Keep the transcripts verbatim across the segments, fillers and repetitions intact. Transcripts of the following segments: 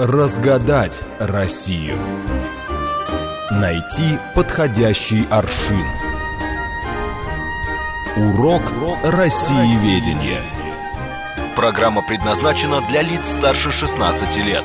Разгадать Россию. Найти подходящий аршин. Урок россиеведения. Программа предназначена для лиц старше шестнадцати лет.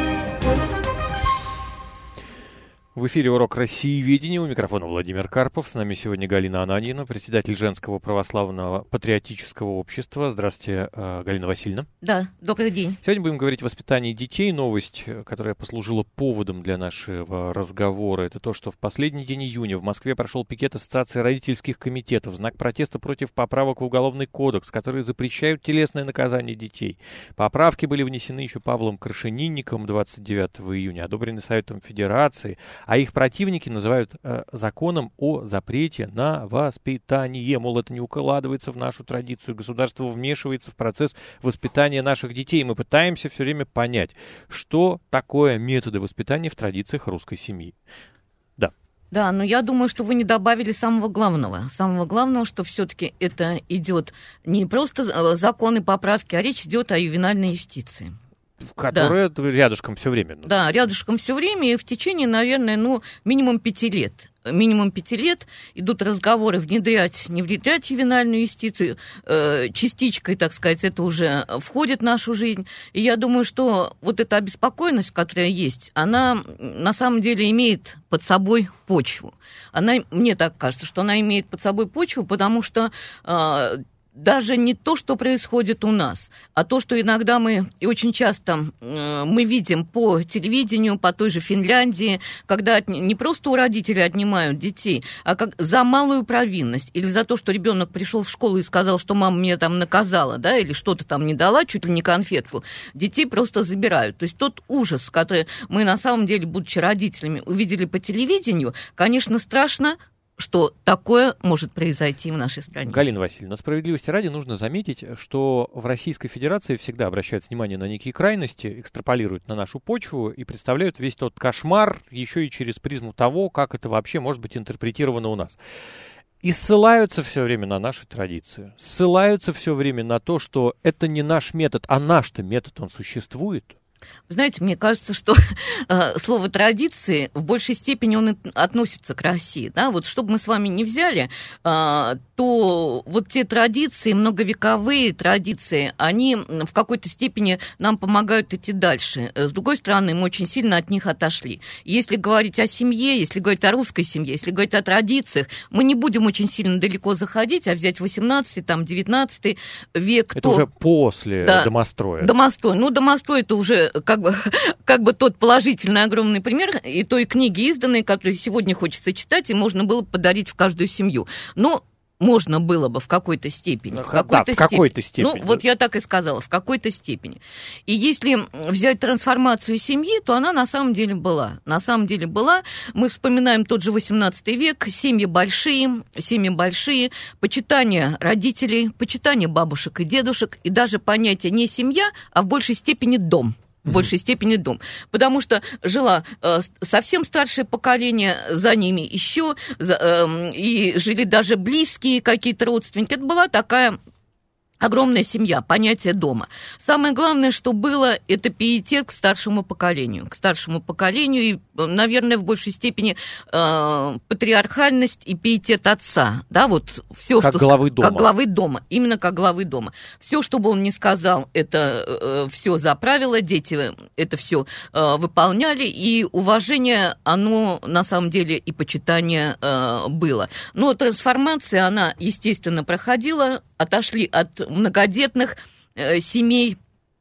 В эфире урок россиеведения. У микрофона Владимир Карпов. С нами сегодня Галина Ананьина, председатель Женского православного патриотического общества. Здравствуйте, Галина Васильевна. Да, добрый день. Сегодня будем говорить о воспитании детей. Новость, которая послужила поводом для нашего разговора, это то, что в последний день июня в Москве прошел пикет Ассоциации родительских комитетов в знак протеста против поправок в Уголовный кодекс, которые запрещают телесное наказание детей. Поправки были внесены еще Павлом Крашенинником двадцать девятого июня, одобрены Советом Федерации, а их противники называют э, законом о запрете на воспитание. Мол, это не укладывается в нашу традицию. Государство вмешивается в процесс воспитания наших детей. Мы пытаемся все время понять, что такое методы воспитания в традициях русской семьи. Да. Да, но я думаю, что вы не добавили самого главного. Самого главного, что все-таки это идет не просто законы, поправки, а речь идет о ювенальной юстиции. Которая да. рядышком все время. Да, рядышком все время, и в течение, наверное, ну, минимум пяти лет. Минимум пяти лет идут разговоры внедрять, не внедрять ювенальную юстицию. Э, частичкой, так сказать, это уже входит в нашу жизнь. И я думаю, что вот эта обеспокоенность, которая есть, она на самом деле имеет под собой почву. Она, мне так кажется, что она имеет под собой почву, потому что... Э, даже не то, что происходит у нас, а то, что иногда мы, и очень часто э, мы видим по телевидению, по той же Финляндии, когда от, не просто у родителей отнимают детей, а как за малую провинность или за то, что ребенок пришел в школу и сказал, что мама меня там наказала, да, или что-то там не дала, чуть ли не конфетку, детей просто забирают. То есть тот ужас, который мы на самом деле, будучи родителями, увидели по телевидению, конечно, страшно, что такое может произойти в нашей стране. Галина Васильевна, справедливости ради нужно заметить, что в Российской Федерации всегда обращают внимание на некие крайности, экстраполируют на нашу почву и представляют весь тот кошмар еще и через призму того, как это вообще может быть интерпретировано у нас. И ссылаются все время на нашу традицию, ссылаются все время на то, что это не наш метод, а наш-то метод, он существует. Вы знаете, мне кажется, что э, слово «традиции» в большей степени он относится к России. Да? Вот что бы мы с вами не взяли, э, то вот те традиции, многовековые традиции, они в какой-то степени нам помогают идти дальше. С другой стороны, мы очень сильно от них отошли. Если говорить о семье, если говорить о русской семье, если говорить о традициях, мы не будем очень сильно далеко заходить, а взять восемнадцатый, там, девятнадцатый век. Это то... уже после да, домостроя. Домострой. Ну, домострой – это уже... Как бы, как бы тот положительный огромный пример и той книги изданной, которую сегодня хочется читать, и можно было подарить в каждую семью. Но можно было бы в какой-то степени. Ну, в какой-то, да, в какой-то степени. Ну, вот я так и сказала, в какой-то степени. И если взять трансформацию семьи, то она на самом деле была. На самом деле была. Мы вспоминаем тот же восемнадцатый век, семьи большие, семьи большие, почитание родителей, почитание бабушек и дедушек, и даже понятие не семья, а в большей степени дом. В большей степени дом. Потому что жило э, совсем старшее поколение, за ними еще, за, э, и жили даже близкие какие-то родственники. Это была такая огромная семья, понятие дома. Самое главное, что было, это пиетет к старшему поколению. К старшему поколению и, наверное, в большей степени э, патриархальность и пиетет отца. Да, вот все, как что главы дома. Как главы дома. Именно как главы дома. Все, что бы он ни сказал, это э, все за правило. Дети это все э, выполняли. И уважение, оно на самом деле и почитание э, было. Но трансформация, она, естественно, проходила. Отошли от многодетных э, семей.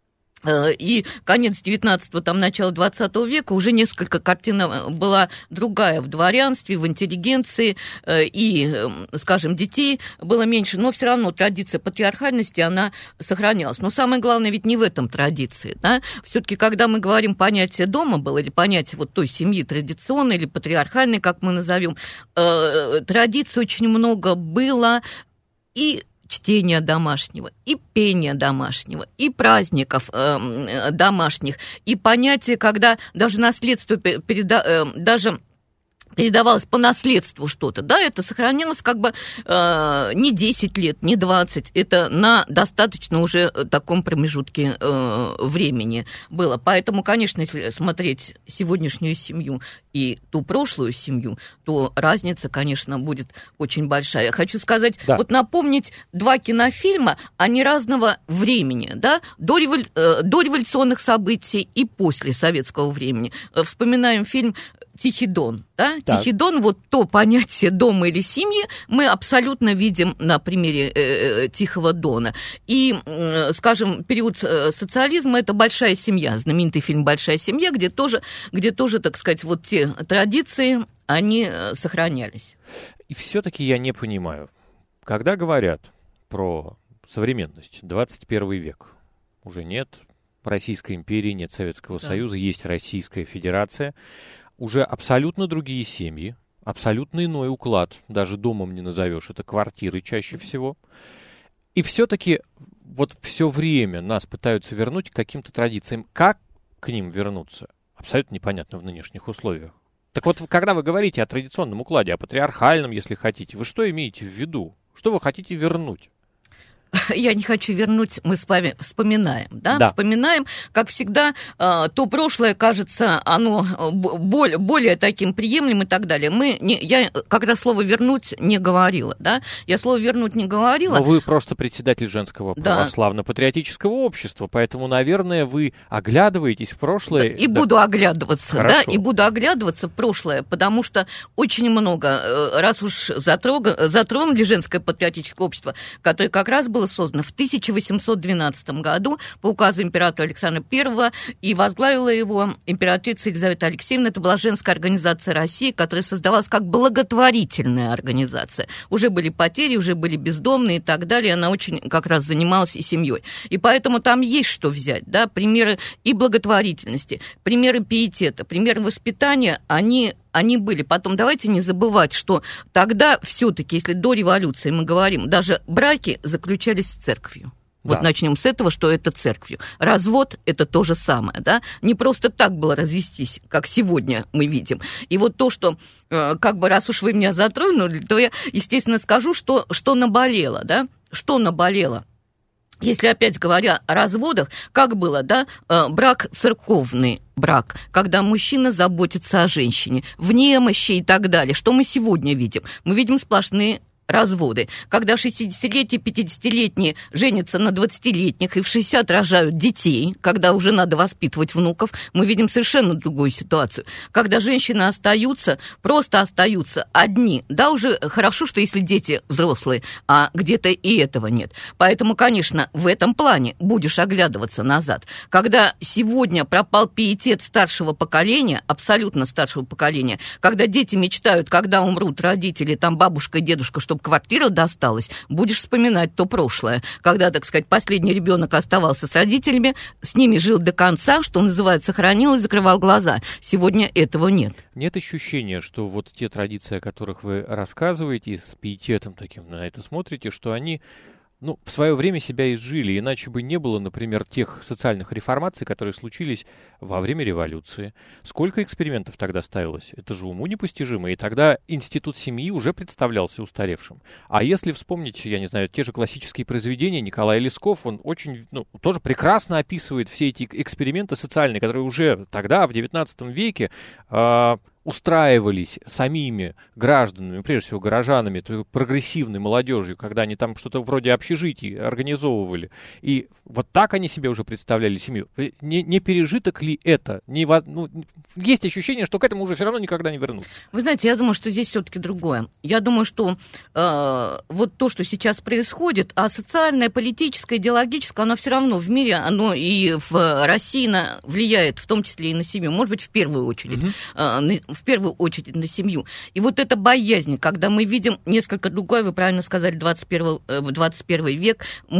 И конец девятнадцатого, там, начало двадцатого века, уже несколько картина была другая в дворянстве, в интеллигенции, и, скажем, детей было меньше, но все равно традиция патриархальности, она сохранялась. Но самое главное ведь не в этом традиции, да? Все-таки, когда мы говорим понятие дома было, или понятие вот той семьи традиционной или патриархальной, как мы назовем, традиций очень много было, и чтения домашнего, и пения домашнего, и праздников э, домашних, и понятие, когда даже наследство переда... э, даже передавалось по наследству что-то, да, это сохранялось как бы э, не десять лет, не двадцать, это на достаточно уже таком промежутке э, времени было. Поэтому, конечно, если смотреть сегодняшнюю семью и ту прошлую семью, то разница, конечно, будет очень большая. Я хочу сказать, да. вот напомнить два кинофильма, они разного времени, да, до, револю... э, до революционных событий и после советского времени. Вспоминаем фильм «Тихий Дон». Да? Тихий Дон, вот то понятие дома или семьи мы абсолютно видим на примере э, Тихого Дона. И, э, скажем, период социализма – это «Большая семья», знаменитый фильм «Большая семья», где тоже, где тоже, так сказать, вот те традиции, они сохранялись. И все-таки я не понимаю, когда говорят про современность, двадцать первый век, уже нет Российской империи, нет Советского да. Союза, есть Российская Федерация, уже абсолютно другие семьи, абсолютно иной уклад, даже домом не назовешь, это квартиры чаще всего. И все-таки вот все время нас пытаются вернуть к каким-то традициям. Как к ним вернуться? Абсолютно непонятно в нынешних условиях. Так вот, когда вы говорите о традиционном укладе, о патриархальном, если хотите, вы что имеете в виду? Что вы хотите вернуть? Я не хочу вернуть, мы с вами вспоминаем, да, да. вспоминаем, как всегда, то прошлое кажется, оно более, более таким приемлемым и так далее. Мы не, я когда слово «вернуть» не говорила, да, я слово «вернуть» не говорила. Но вы просто председатель женского да. православно-патриотического общества, поэтому, наверное, вы оглядываетесь в прошлое. Да, и да. буду оглядываться, Хорошо. да, и буду оглядываться в прошлое, потому что очень много, раз уж затрога, затронули женское патриотическое общество, которое как раз было создано в тысяча восемьсот двенадцатом году по указу императора Александра Первого, и возглавила его императрица Елизавета Алексеевна. Это была женская организация России, которая создавалась как благотворительная организация. Уже были потери, уже были бездомные и так далее. Она очень как раз занималась и семьей. И поэтому там есть что взять, да, примеры и благотворительности, примеры пиетета, примеры воспитания, они Они были. Потом давайте не забывать, что тогда все-таки, если до революции мы говорим, даже браки заключались с церковью. Вот да. начнем с этого, что это церковью. Развод – это то же самое, да? Не просто так было развестись, как сегодня мы видим. И вот то, что, как бы, раз уж вы меня затронули, то я, естественно, скажу, что, что наболело, да? Что наболело? Если опять говоря о разводах, как было, да, брак церковный брак, когда мужчина заботится о женщине, в немощи и так далее. Что мы сегодня видим? Мы видим сплошные разводы. Когда шестидесятилетние, пятидесятилетние женятся на двадцатилетних и в шестьдесят рожают детей, когда уже надо воспитывать внуков, мы видим совершенно другую ситуацию. Когда женщины остаются, просто остаются одни. Да, уже хорошо, что если дети взрослые, а где-то и этого нет. Поэтому, конечно, в этом плане будешь оглядываться назад. Когда сегодня пропал пиетет старшего поколения, абсолютно старшего поколения, когда дети мечтают, когда умрут родители, там бабушка и дедушка, чтобы квартира досталась, будешь вспоминать то прошлое, когда, так сказать, последний ребенок оставался с родителями, с ними жил до конца, что называется, хранил и закрывал глаза. Сегодня этого нет. Нет ощущения, что вот те традиции, о которых вы рассказываете, с пиететом таким на это смотрите, что они, ну, в свое время себя изжили, иначе бы не было, например, тех социальных реформаций, которые случились во время революции. Сколько экспериментов тогда ставилось? Это же уму непостижимо. И тогда институт семьи уже представлялся устаревшим. А если вспомнить, я не знаю, те же классические произведения, Николай Лесков, он очень, ну, тоже прекрасно описывает все эти эксперименты социальные, которые уже тогда, в девятнадцатом веке, э- устраивались самими гражданами, прежде всего горожанами, той прогрессивной молодежью, когда они там что-то вроде общежитий организовывали. И вот так они себе уже представляли семью. Не, не пережиток ли это? Не, ну, есть ощущение, что к этому уже все равно никогда не вернуться. Вы знаете, я думаю, что здесь все-таки другое. Я думаю, что э, вот то, что сейчас происходит, а социальное, политическое, идеологическое, оно все равно в мире, оно и в России на, влияет, в том числе и на семью. Может быть, в первую очередь. Mm-hmm. э, в первую очередь на семью. И вот эта боязнь, когда мы видим несколько другое, вы правильно сказали, двадцать первый, двадцать первый век, мы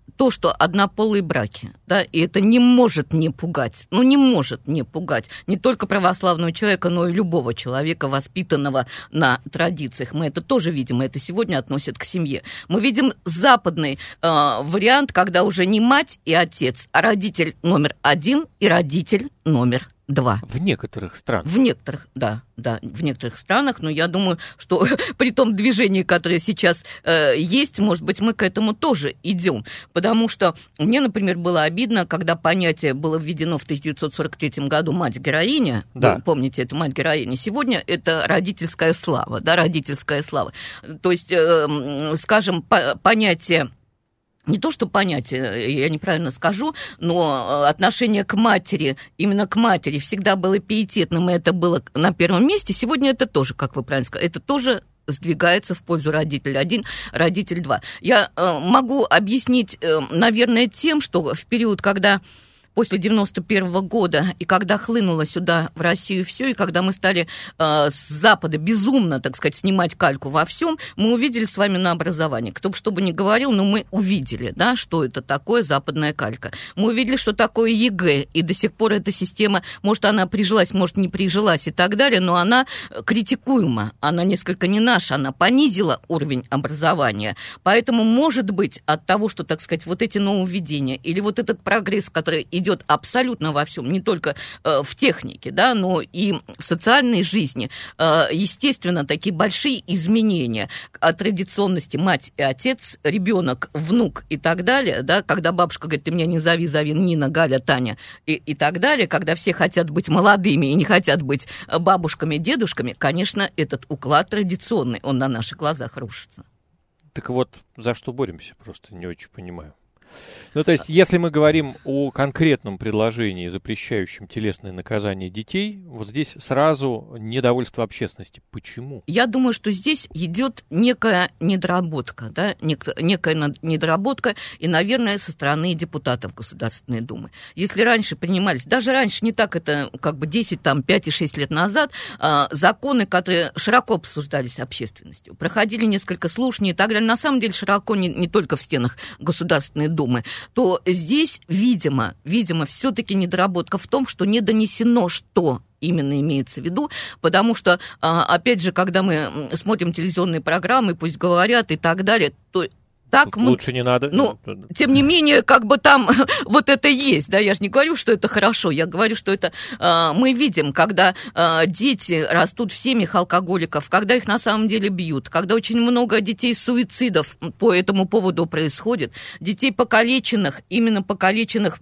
то, что однополые браки, да, и это не может не пугать, ну, не может не пугать не только православного человека, но и любого человека, воспитанного на традициях. Мы это тоже видим, и это сегодня относят к семье. Мы видим западный э, вариант, когда уже не мать и отец, а родитель номер один и родитель номер два. В некоторых странах. В некоторых, да, да, в некоторых странах, но я думаю, что при том движении, которое сейчас э, есть, может быть, мы к этому тоже идем. Потому что мне, например, было обидно, когда понятие было введено в тысяча девятьсот сорок третьем году «мать-героиня», да. Вы помните, это «мать-героиня», сегодня это родительская слава, да, родительская слава. То есть, э, скажем, по- понятие... Не то, что понятие, я неправильно скажу, но отношение к матери, именно к матери всегда было пиететным, и это было на первом месте. Сегодня это тоже, как вы правильно сказали, это тоже сдвигается в пользу родителя один, родитель два. Я э, могу объяснить, э, наверное, тем, что в период, когда... после девяносто первого года, и когда хлынуло сюда, в Россию, все, и когда мы стали э, с Запада безумно, так сказать, снимать кальку во всем, мы увидели с вами на образовании. Кто бы что бы ни говорил, но мы увидели, да, что это такое западная калька. Мы увидели, что такое ЕГЭ, и до сих пор эта система, может, она прижилась, может, не прижилась и так далее, но она критикуема, она несколько не наша, она понизила уровень образования. Поэтому, может быть, от того, что, так сказать, вот эти нововведения или вот этот прогресс, который идет идет абсолютно во всем, не только э, в технике, да, но и в социальной жизни. Э, естественно, такие большие изменения от традиционности мать и отец, ребенок, внук и так далее, да, когда бабушка говорит, ты меня не зови, зови Нина, Галя, Таня и, и так далее, когда все хотят быть молодыми и не хотят быть бабушками, дедушками, конечно, этот уклад традиционный, он на наших глазах рушится. Так вот, за что боремся, просто не очень понимаю. Ну, то есть, если мы говорим о конкретном предложении, запрещающем телесное наказание детей, вот здесь сразу недовольство общественности. Почему? Я думаю, что здесь идет некая недоработка, да, некая недоработка, и, наверное, со стороны депутатов Государственной Думы. Если раньше принимались, даже раньше, не так это, как бы десять, там, пять и шесть лет назад, э, законы, которые широко обсуждались общественностью, проходили несколько слушаний и так далее, на самом деле широко не, не только в стенах Государственной Думы, то здесь, видимо, видимо, все-таки недоработка в том, что не донесено, что именно имеется в виду, потому что, опять же, когда мы смотрим телевизионные программы, пусть говорят и так далее, то так мы... Лучше не надо. Ну, тем не менее, как бы там вот это есть, да, я же не говорю, что это хорошо, я говорю, что это э, мы видим, когда э, дети растут в семьях алкоголиков, когда их на самом деле бьют, когда очень много детей-суицидов по этому поводу происходит, детей покалеченных, именно покалеченных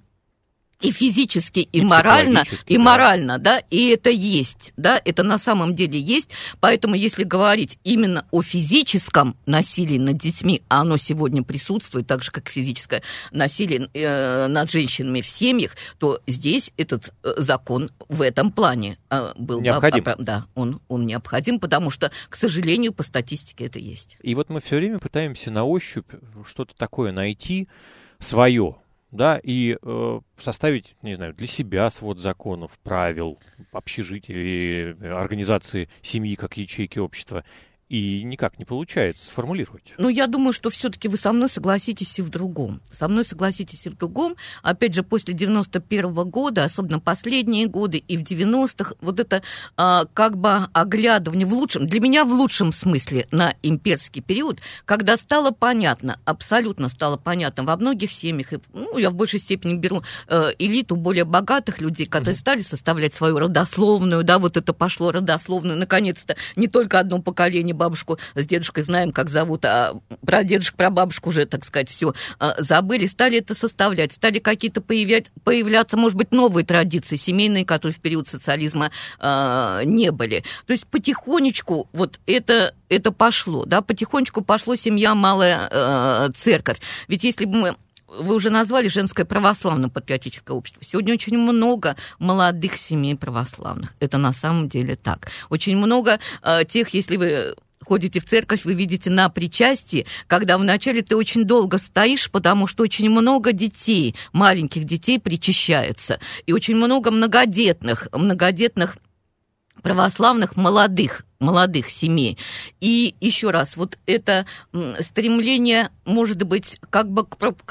и физически, и, и морально, и да. морально, да, и это есть, да, это на самом деле есть, поэтому если говорить именно о физическом насилии над детьми, а оно сегодня присутствует, так же, как физическое насилие э, над женщинами в семьях, то здесь этот закон в этом плане э, был необходим. Бы, да, он, он необходим, потому что, к сожалению, по статистике это есть. И вот мы все время пытаемся на ощупь что-то такое найти свое. Да, и э, составить, не знаю, для себя свод законов, правил, общежития или организации семьи как ячейки общества. И никак не получается сформулировать. Ну, я думаю, что все-таки вы со мной согласитесь и в другом. Со мной согласитесь и в другом. Опять же, после девяносто первого года, особенно последние годы и в девяностых, вот это а, как бы оглядывание в лучшем, для меня в лучшем смысле на имперский период, когда стало понятно, абсолютно стало понятно во многих семьях, и, ну, я в большей степени беру э, элиту более богатых людей, которые mm-hmm. стали составлять свою родословную, да, вот это пошло родословную, наконец-то, не только одно поколение, бабушку с дедушкой знаем, как зовут, а про дедушку, про бабушку уже, так сказать, все забыли, стали это составлять, стали какие-то появлять, появляться, может быть, новые традиции семейные, которые в период социализма э, не были. То есть потихонечку вот это, это пошло, да, потихонечку пошло семья, малая э, церковь. Ведь если бы мы Вы уже назвали женское православно-патриотическое общество. Сегодня очень много молодых семей православных. Это на самом деле так. Очень много э, тех, если вы ходите в церковь, вы видите на причастии, когда вначале ты очень долго стоишь, потому что очень много детей, маленьких детей причащается. И очень много многодетных, многодетных православных молодых, молодых семей. И еще раз, вот это стремление, может быть, как бы к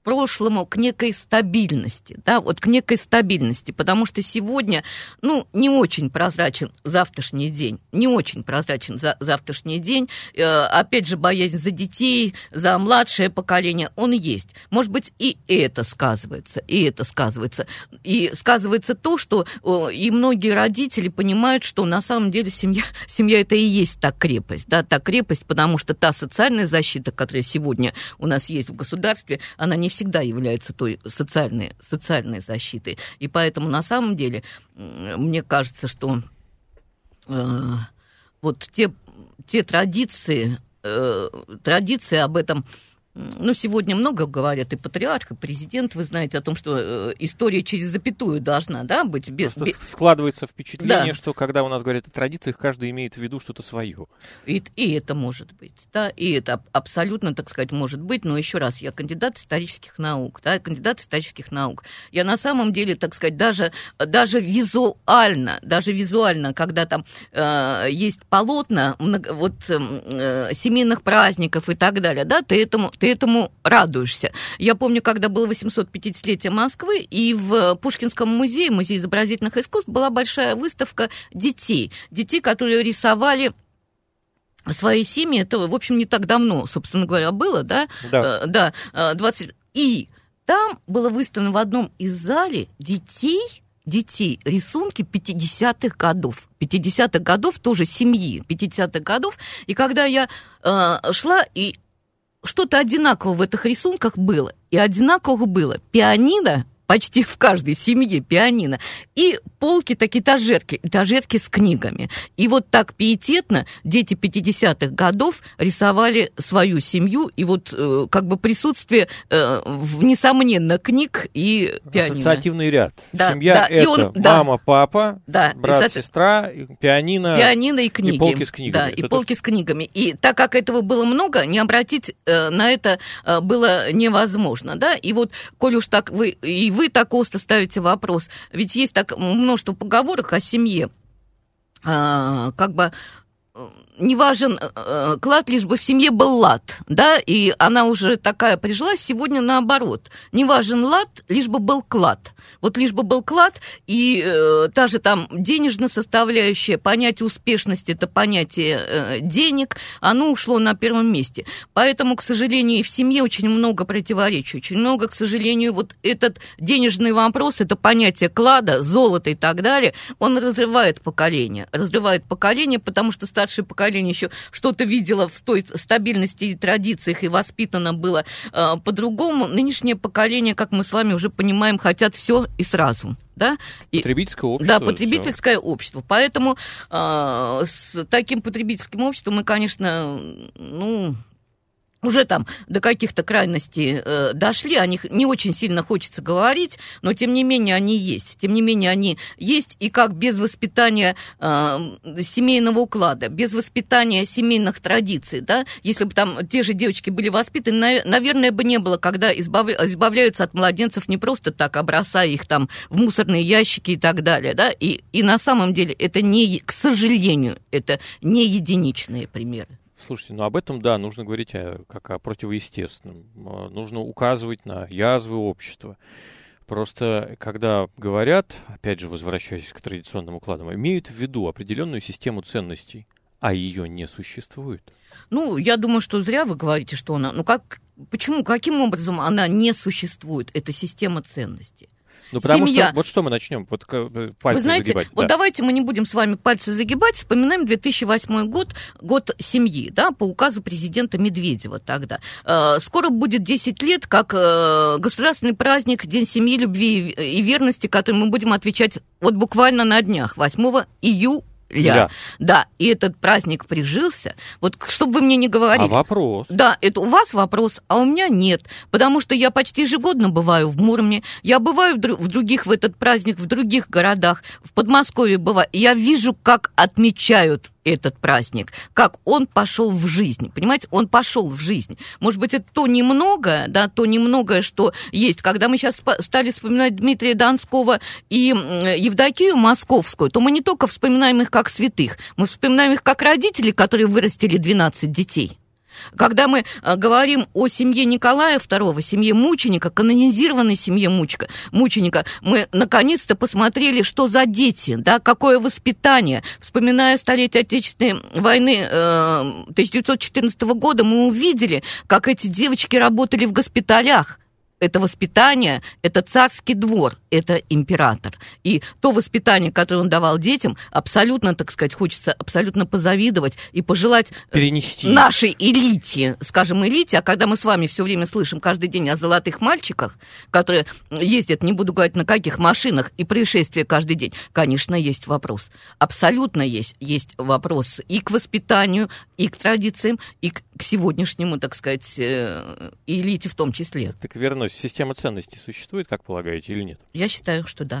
прошлому, к некой стабильности, да, вот к некой стабильности, потому что сегодня, ну, не очень прозрачен завтрашний день, не очень прозрачен за завтрашний день, э, опять же, боязнь за детей, за младшее поколение, он есть. Может быть, и это сказывается, и это сказывается. И сказывается то, что э, и многие родители понимают, что на самом деле семья, семья это и есть та крепость, да, та крепость, потому что та социальная защита, которая сегодня у нас есть в государстве, она не всегда является той социальной, социальной защитой. И поэтому на самом деле мне кажется, что э, вот те, те традиции, э, традиции об этом, ну, сегодня много говорят, и патриарх, и президент, вы знаете о том, что э, история через запятую должна, да, быть. Без, Просто без... складывается впечатление, да. что когда у нас говорят о традициях, каждый имеет в виду что-то свое. И, и это может быть, да, и это абсолютно, так сказать, может быть, но еще раз, я кандидат исторических наук, да, кандидат исторических наук. Я на самом деле, так сказать, даже, даже визуально, даже визуально, когда там э, есть полотна много, вот, э, семейных праздников и так далее, да, ты этому, ты этому радуешься. Я помню, когда было восьмисот-пятидесятилетие Москвы, и в Пушкинском музее, музее изобразительных искусств, была большая выставка детей, детей, которые рисовали свои семьи. Это, в общем, не так давно, собственно говоря, было, да? Да. Э, да, двадцать... И там было выставлено в одном из зале детей, детей рисунки пятидесятых годов. пятидесятых годов тоже семьи, пятидесятых годов. И когда я э, шла, и что-то одинаково в этих рисунках было. И одинаково было пианино, почти в каждой семье пианино, и полки, так этажерки, этажерки с книгами. И вот так пиететно дети пятидесятых годов рисовали свою семью, и вот э, как бы присутствие, э, несомненно, книг и пианино. Ассоциативный ряд. Да, Семья да, это он, да, мама, папа, да, брат, и, сестра, пианино, пианино и книги. И полки с книгами. Да, это и то, полки что... с книгами. И так как этого было много, не обратить э, на это э, было невозможно, да. И вот, коль уж так вы, и вы так остро ставите вопрос, ведь есть так множество поговорок о семье, а, как бы не важен э, клад, лишь бы в семье был лад, да, и она уже такая прижилась, сегодня наоборот. Не важен лад, лишь бы был клад. Вот лишь бы был клад, и э, та же там денежная составляющая, понятие успешности, это понятие э, денег, оно ушло на первом месте. Поэтому, к сожалению, и в семье очень много противоречий, очень много, к сожалению, вот этот денежный вопрос, это понятие клада, золота и так далее, он разрывает поколение, разрывает поколение, потому что старшее поколение еще что-то видело в той стабильности и традициях, и воспитано было э, по-другому. Нынешнее поколение, как мы с вами уже понимаем, хотят все и сразу. Да? И, потребительское общество. Да, потребительское все. общество. Поэтому э, с таким потребительским обществом мы, конечно, ну... уже там до каких-то крайностей э, дошли, о них не очень сильно хочется говорить, но тем не менее они есть, тем не менее они есть, и как без воспитания э, семейного уклада, без воспитания семейных традиций, да, если бы там те же девочки были воспитаны, на, наверное, бы не было, когда избав, избавляются от младенцев не просто так, а бросая их там в мусорные ящики и так далее, да, и, и на самом деле это не, к сожалению, это не единичные примеры. Слушайте, ну об этом, да, нужно говорить о, как о противоестественном. Нужно указывать на язвы общества. Просто, когда говорят, опять же, возвращаясь к традиционным укладам, имеют в виду определенную систему ценностей, а ее не существует. Ну, я думаю, что зря вы говорите, что она... Ну, как, почему, каким образом она не существует, эта система ценностей? Ну, потому Семья. что, вот что мы начнем, вот пальцы Вы знаете, загибать. вот да. давайте мы не будем с вами пальцы загибать, вспоминаем две тысячи восьмой год, год семьи, да, по указу президента Медведева тогда. Э, скоро будет десять лет, как э, государственный праздник День семьи, любви и верности, который мы будем отвечать вот буквально на днях, восьмого июля. Ля. Да, и этот праздник прижился. Вот, чтобы вы мне не говорили. А вопрос? Да, это у вас вопрос, а у меня нет. Потому что я почти ежегодно бываю в Муроме, я бываю в, дру- в других, в этот праздник, в других городах, в Подмосковье бываю. И я вижу, как отмечают этот праздник, как он пошел в жизнь, понимаете, он пошел в жизнь. Может быть, это то немногое, да, то немногое, что есть. Когда мы сейчас стали вспоминать Дмитрия Донского и Евдокию Московскую, то мы не только вспоминаем их как святых, мы вспоминаем их как родители, которые вырастили двенадцать детей. Когда мы говорим о семье Николая второго, семье мученика, канонизированной семье мученика, мученика, мы наконец-то посмотрели, что за дети, да, какое воспитание. Вспоминая столетие Отечественной войны э, тысяча девятьсот четырнадцатого года, мы увидели, как эти девочки работали в госпиталях. Это воспитание, это царский двор, это император. И то воспитание, которое он давал детям, абсолютно, так сказать, хочется абсолютно позавидовать и пожелать перенести нашей элите, скажем, элите. А когда мы с вами все время слышим каждый день о золотых мальчиках, которые ездят, не буду говорить на каких машинах, и происшествия каждый день, конечно, есть вопрос. Абсолютно есть, есть вопрос и к воспитанию, и к традициям, и к сегодняшнему, так сказать, элите в том числе. Так вернусь. Система ценностей существует, как полагаете, или нет? Я считаю, что да,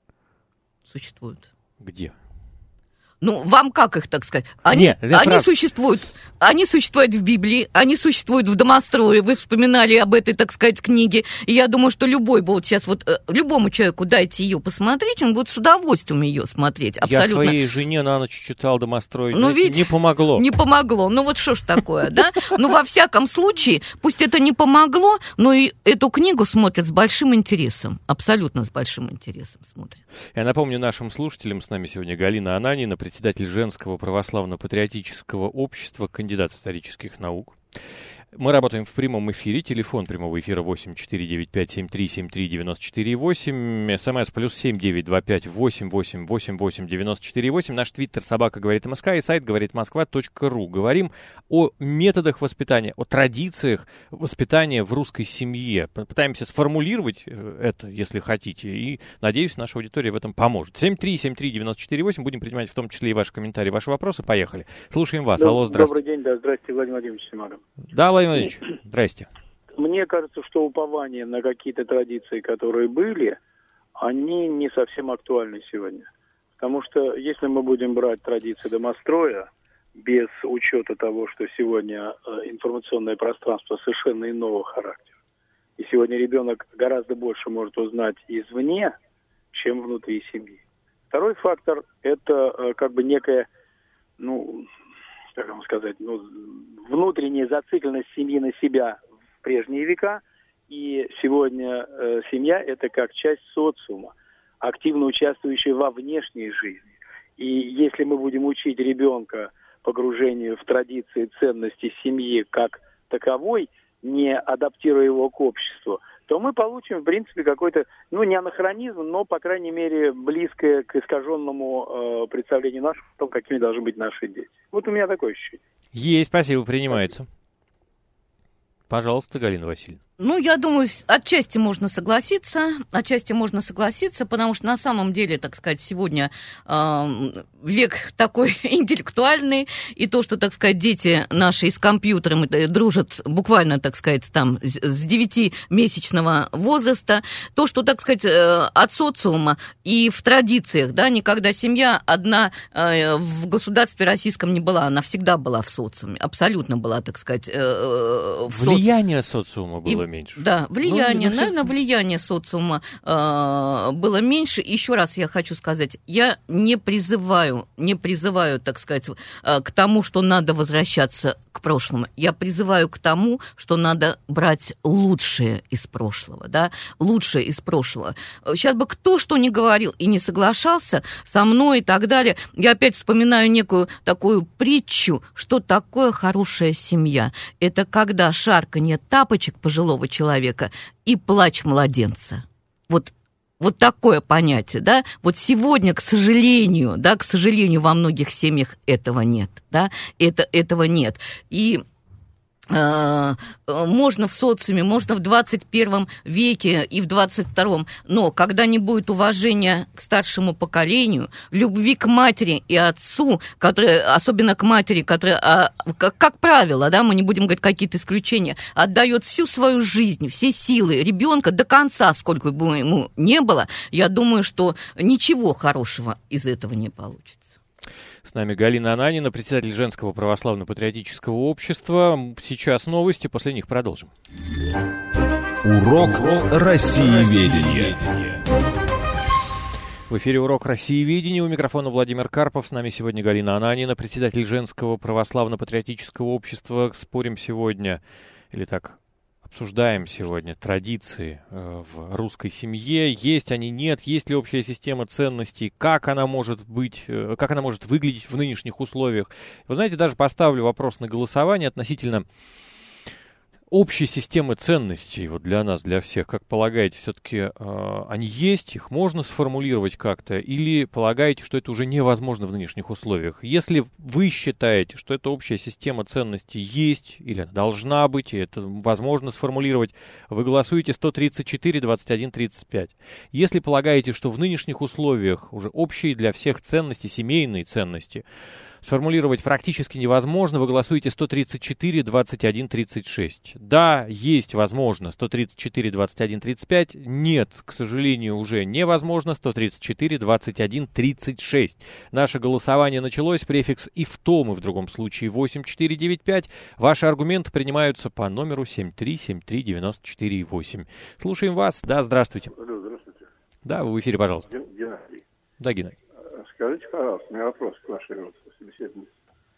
существует. Где? Ну, вам как их, так сказать? Они, Нет, они прав... существуют. Они существуют в Библии, они существуют в Домострое. Вы вспоминали об этой, так сказать, книге. И я думаю, что любой будет сейчас вот любому человеку дайте ее посмотреть, он будет с удовольствием ее смотреть. Абсолютно. Я своей жене на ночь читал Домострой, ну, ведь не помогло. Не помогло. Ну вот что ж такое, да? Ну, во всяком случае, пусть это не помогло, но и эту книгу смотрят с большим интересом. Абсолютно с большим интересом смотрят. Я напомню нашим слушателям, с нами сегодня Галина Ананина, председатель Женского православно-патриотического общества, кандидат исторических наук. Мы работаем в прямом эфире. Телефон прямого эфира восемь четыре девять пять семь три семь три девять четыре восемь. СМС плюс семь девять два пять восемь восемь восемь восемь девять четыре восемь. Наш твиттер собака говорит МСК и сайт говорит москва точка ру. Говорим о методах воспитания, о традициях воспитания в русской семье. Пытаемся сформулировать это, если хотите. И, надеюсь, наша аудитория в этом поможет. семь три семь три девять четыре восемь. Будем принимать в том числе и ваши комментарии, ваши вопросы. Поехали. Слушаем вас. Добрый, Алло, здравствуйте. Добрый день, да, здравствуйте, Владимир Владимирович Симагов. Да, Владимир Владимирович, здрасте. Мне кажется, что упование на какие-то традиции, которые были, они не совсем актуальны сегодня. Потому что если мы будем брать традиции домостроя, без учета того, что сегодня информационное пространство совершенно иного характера, и сегодня ребенок гораздо больше может узнать извне, чем внутри семьи. Второй фактор – это как бы некая, ну, как вам сказать, ну, внутренняя зацикленность семьи на себя в прежние века. И сегодня э, семья – это как часть социума, активно участвующая во внешней жизни. И если мы будем учить ребенка погружению в традиции, ценности семьи как таковой, не адаптируя его к обществу, то мы получим, в принципе, какой-то, ну, не анахронизм, но, по крайней мере, близкое к искаженному э, представлению нашего, о том, какими должны быть наши дети. Вот у меня такое ощущение. Есть, спасибо, принимается. Пожалуйста, Галина Васильевна. Ну, я думаю, отчасти можно согласиться, отчасти можно согласиться, потому что на самом деле, так сказать, сегодня э, век такой интеллектуальный, и то, что, так сказать, дети наши с компьютером дружат буквально, так сказать, там с девятимесячного возраста, то, что, так сказать, от социума и в традициях, да, никогда семья одна э, в государстве российском не была, она всегда была в социуме, абсолютно была, так сказать, э, в социуме. Влияние социума было и меньше. Да, влияние, ну, наверное, влияние социума э, было меньше. Еще раз я хочу сказать, я не призываю, не призываю, так сказать, э, к тому, что надо возвращаться к прошлому. Я призываю к тому, что надо брать лучшее из прошлого, да, лучшее из прошлого. Сейчас бы кто что ни говорил и не соглашался со мной и так далее, я опять вспоминаю некую такую притчу, что такое хорошая семья. Это когда шарканье тапочек пожилого человека и плач младенца. Вот, вот такое понятие, да. Вот сегодня, к сожалению, да, к сожалению, во многих семьях этого нет, да, это, этого нет. И можно в социуме, можно в двадцать первом веке и в двадцать втором, но когда не будет уважения к старшему поколению, любви к матери и отцу, которые, особенно к матери, которая, как, как правило, да, мы не будем говорить какие-то исключения, отдает всю свою жизнь, все силы ребенка до конца, сколько бы ему не было, я думаю, что ничего хорошего из этого не получится. С нами Галина Ананина, председатель Женского православно-патриотического общества. Сейчас новости, после них продолжим. Урок Россиеведения. В эфире урок «Россиеведение». У микрофона Владимир Карпов. С нами сегодня Галина Ананина, председатель Женского православно-патриотического общества. Спорим сегодня, или так, обсуждаем сегодня традиции э, в русской семье. Есть они, нет? Есть ли общая система ценностей? Как она может быть, э, как она может выглядеть в нынешних условиях? Вы знаете, даже поставлю вопрос на голосование относительно общей системы ценностей вот для нас, для всех. Как полагаете, все-таки э, они есть, их можно сформулировать как-то, или полагаете, что это уже невозможно в нынешних условиях? Если вы считаете, что эта общая система ценностей есть, или она должна быть, и это возможно сформулировать, вы голосуете сто тридцать четыре двадцать один тридцать пять. Если полагаете, что в нынешних условиях уже общие для всех ценности, семейные ценности, сформулировать практически невозможно, вы голосуете сто тридцать четыре двадцать один тридцать шесть. Да, есть возможно сто тридцать четыре двадцать один тридцать пять. Нет, к сожалению, уже невозможно сто тридцать четыре двадцать один тридцать шесть. Наше голосование началось. Префикс «и в том, и в другом случае» восемь четыре девять пять. Ваши аргументы принимаются по номеру семь три семь три девять четыре восемь. Слушаем вас. Да, здравствуйте. Алло, здравствуйте. Да, вы в эфире, пожалуйста. Геннадий. Да, Геннадий. Скажите, пожалуйста, у меня вопрос к вашей вот собеседнице.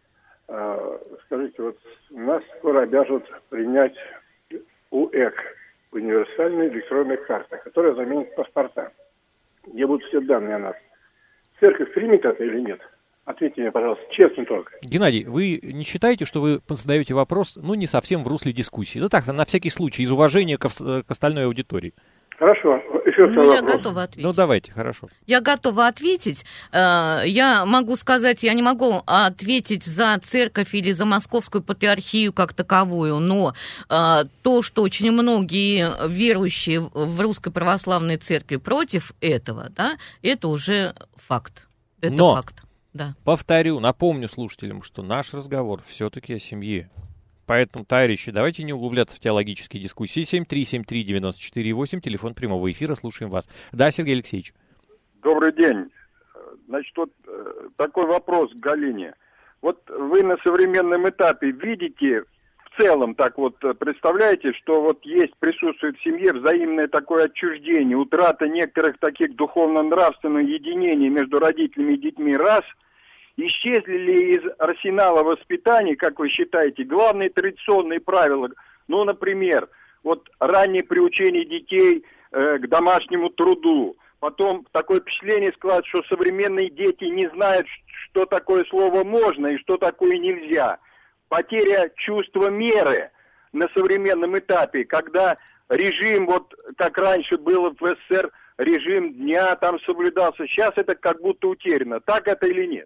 А, скажите, вот нас скоро обяжут принять УЭК, универсальная электронная карта, которая заменит паспорта, где будут все данные о нас. Церковь примет это или нет? Ответьте мне, пожалуйста, честно только. Геннадий, вы не считаете, что вы задаете вопрос, ну, не совсем в русле дискуссии? Ну, так, на всякий случай, из уважения к, к остальной аудитории. Хорошо. Еще ну, я вопрос. готова ответить. Ну, давайте, хорошо. Я готова ответить. Я могу сказать, я не могу ответить за церковь или за московскую патриархию как таковую, но то, что очень многие верующие в русской православной церкви против этого, да, это уже факт. Это но, факт. Да. Повторю, напомню слушателям, что наш разговор все-таки о семье. Поэтому, товарищи, давайте не углубляться в теологические дискуссии. семь три семь три девять четыре восемь, телефон прямого эфира, слушаем вас. Да, Сергей Алексеевич. Добрый день. Значит, вот такой вопрос к Галине. Вот вы на современном этапе видите, в целом так вот представляете, что вот есть, присутствует в семье взаимное такое отчуждение, утрата некоторых таких духовно-нравственных единений между родителями и детьми, раз – исчезли ли из арсенала воспитания, как вы считаете, главные традиционные правила? Ну, например, вот раннее приучение детей э, к домашнему труду. Потом такое впечатление складывается, что современные дети не знают, что такое слово «можно» и что такое «нельзя». Потеря чувства меры на современном этапе, когда режим, вот как раньше было в СССР, режим дня там соблюдался, сейчас это как будто утеряно. Так это или нет?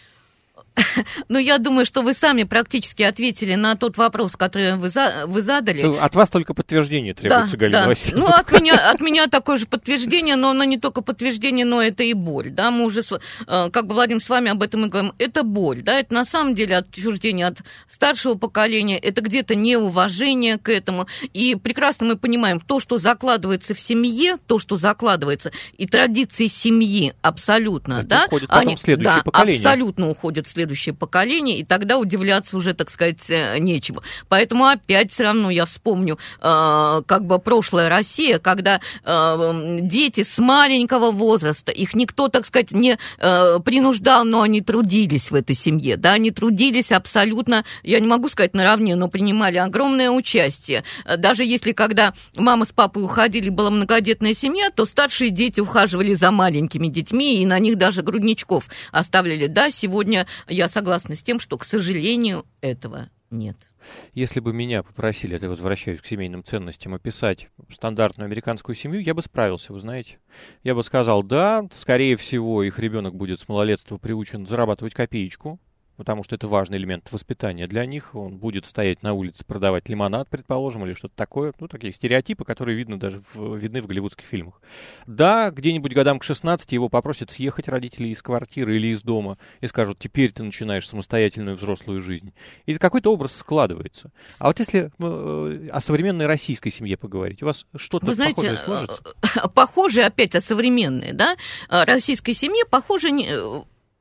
Ну, я думаю, что вы сами практически ответили на тот вопрос, который вы, за, вы задали. От вас только подтверждение требуется, да, Галина да. Васильевна. Ну, от меня, от меня такое же подтверждение, но оно не только подтверждение, но это и боль. Да? Мы уже, как бы, Владимир, с вами об этом и говорим. Это боль, да, это на самом деле отчуждение от старшего поколения, это где-то неуважение к этому. И прекрасно мы понимаем, то, что закладывается в семье, то, что закладывается, и традиции семьи абсолютно, это да, уходит потом они, в следующее да, поколение. Абсолютно уходят в следующее поколение, и тогда удивляться уже, так сказать, нечего. Поэтому опять все равно я вспомню э, как бы прошлая Россия, когда э, дети с маленького возраста, их никто, так сказать, не э, принуждал, но они трудились в этой семье, да, они трудились абсолютно, я не могу сказать наравне, но принимали огромное участие. Даже если когда мама с папой уходили, была многодетная семья, то старшие дети ухаживали за маленькими детьми, и на них даже грудничков оставляли. Да, сегодня я согласна с тем, что, к сожалению, этого нет. Если бы меня попросили, это я возвращаюсь к семейным ценностям, описать стандартную американскую семью, я бы справился, вы знаете. Я бы сказал, да, скорее всего, их ребенок будет с малолетства приучен зарабатывать копеечку, потому что это важный элемент воспитания для них. Он будет стоять на улице, продавать лимонад, предположим, или что-то такое. Ну, такие стереотипы, которые видно даже в, видны в голливудских фильмах. Да, где-нибудь годам к шестнадцати его попросят съехать родители из квартиры или из дома и скажут, теперь ты начинаешь самостоятельную взрослую жизнь. И какой-то образ складывается. А вот если э, о современной российской семье поговорить, у вас что-то Вы знаете, похожее сложится? Похожее опять о современной, да, российской семье, похоже... Не...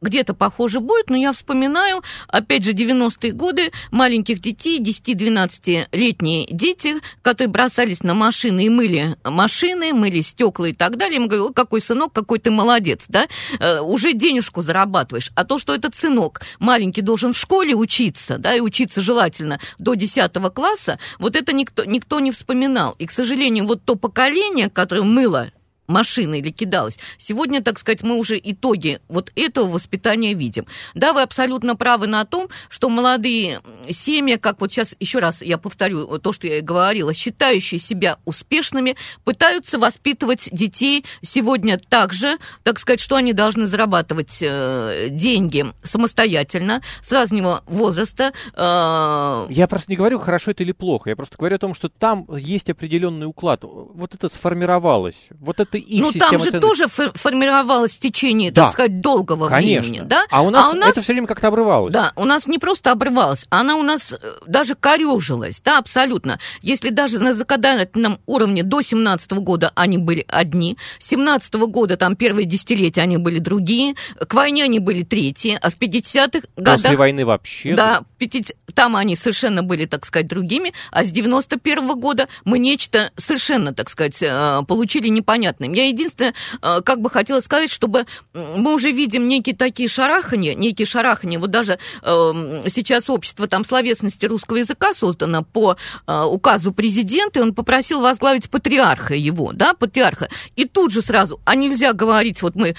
где-то похоже будет, но я вспоминаю, опять же, девяностые годы, маленьких детей, десяти-двенадцатилетние дети, которые бросались на машины и мыли машины, мыли стекла и так далее. Им говорю, какой сынок, какой ты молодец, да, э, уже денежку зарабатываешь. А то, что этот сынок маленький должен в школе учиться, да, и учиться желательно до десятого класса, вот это никто, никто не вспоминал. И, к сожалению, вот то поколение, которое мыло машины или кидалось. Сегодня, так сказать, мы уже итоги вот этого воспитания видим. Да, вы абсолютно правы на том, что молодые семьи, как вот сейчас, еще раз я повторю то, что я и говорила, считающие себя успешными, пытаются воспитывать детей сегодня так же, так сказать, что они должны зарабатывать э, деньги самостоятельно, с разного возраста. Э... Я просто не говорю, хорошо это или плохо, я просто говорю о том, что там есть определенный уклад. Вот это сформировалось, вот это ну, там же ценностей. тоже формировалось в течение, да, так сказать, долгого конечно. времени. Да? А у нас, а у нас это все время как-то обрывалось. Да, у нас не просто обрывалось, она у нас даже корёжилась, да, абсолютно. Если даже на законодательном уровне до семнадцатого года они были одни, с семнадцатого года, там, первые десятилетия они были другие, к войне они были третьи, а в пятидесятых годах... После войны вообще? Да, пятидесятых, там они совершенно были, так сказать, другими, а с девяносто первого года мы нечто совершенно, так сказать, получили непонятное. Я единственное, как бы хотела сказать, чтобы мы уже видим некие такие шараханья, некие шараханья, вот даже э, сейчас общество там словесности русского языка создано по э, указу президента, и он попросил возглавить патриарха его, да, патриарха, и тут же сразу, а нельзя говорить, вот мы,